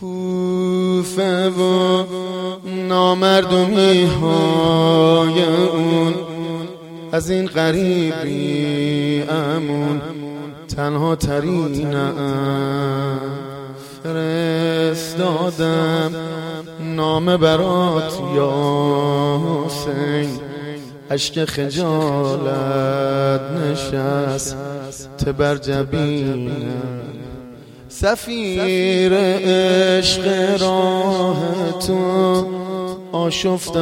کوفه و نامردمی های اون از این غریبی امون تنها ترینم فرستادم نامه برات یا حسین اشک خجالت نشست بر جبینم سفیر عشق راه تو آشفته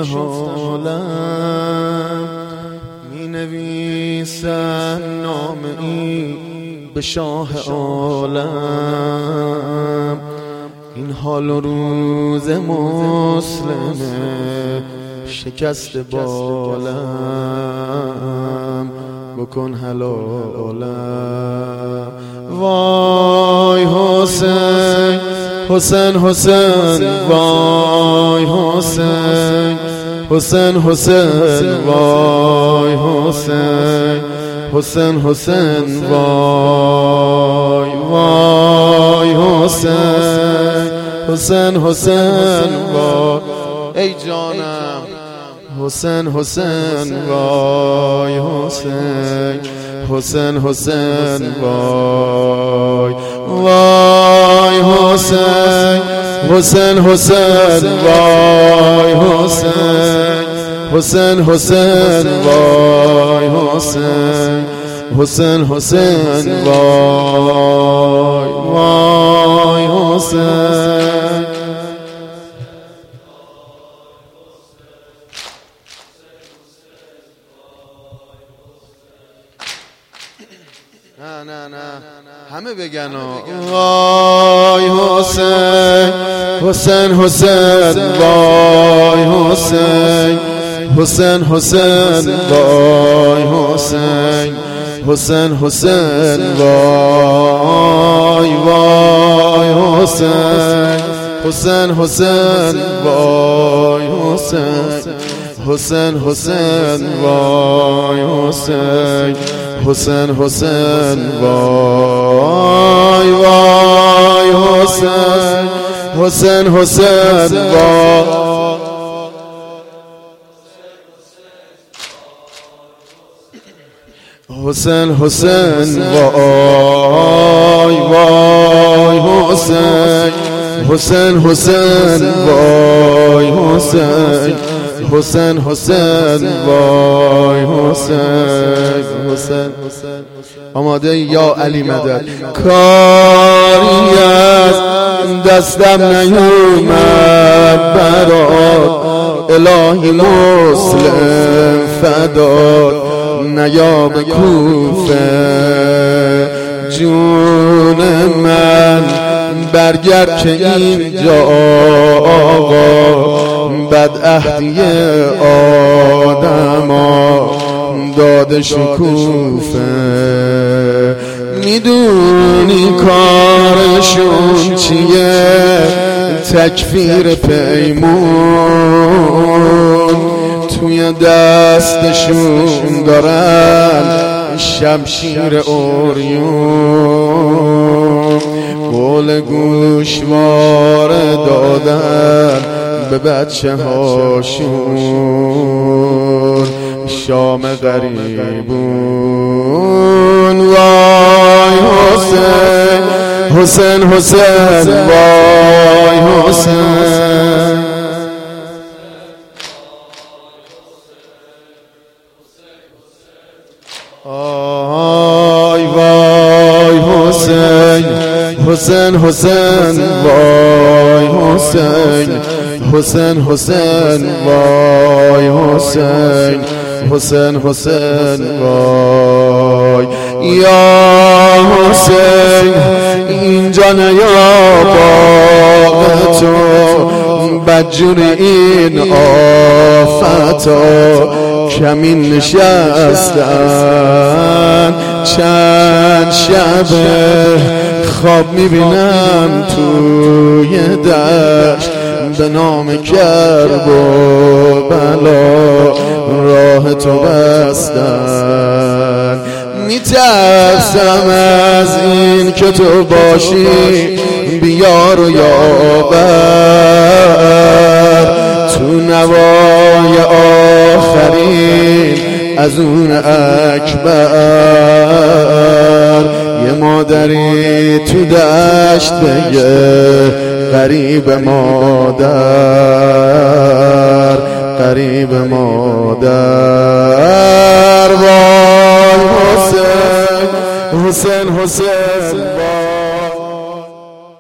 حالم می نویسم نامه ای به شاه عالم این حال و روز مسلمه شکست بالم بکن حلالم وای حسین حسین حسین وای حسین حسین حسین وای حسین حسین حسین وای وای حسین حسین حسین وای ای جانم حسین حسین وای حسین حسین حسین وای وای حسین حسین حسین وای حسین حسین حسین وای حسین حسین حسین وای وای حسین نه همه بگن وای حسین حسین حسین وای حسین حسین حسین وای حسین حسین حسین وای وای حسین حسین حسین وای حسین حسین حسین وای حسین حسین حسین وای وای حسین حسین حسین وای حسین حسین وای وای حسین حسین حسین وای حسین حسین حسین وای حسین حسین آماده یا علی مدد کاری از دستم نیومد برات الهی مسلم فدات نیا به کوفه جون من برگرد که اینجا آقا بدعهدی آدما داده شکوفه میدونی کارشون چیه تکفیر پیمون توی دستشون دارن شمشیر اوریون گل گوشواره دادن به بچه هاشون شام غریبون وای حسین حسین حسین وای حسین آی وای حسین حسین حسین وای حسین حسین حسین وای حسین حسین حسین وای یا حسین اینجا نیا باغ تو بدجور این آفتا کمین نشستن چند شبه خواب میبینم توی دشت به نام کرب و بلا راه تو بستن میترسم از این که تو باشی بیار و یاور تو نوای آخرین از اون اکبر. یه مادری تو دشت بگه قریب مادر، قریب مادر. وای حسین حسین حسین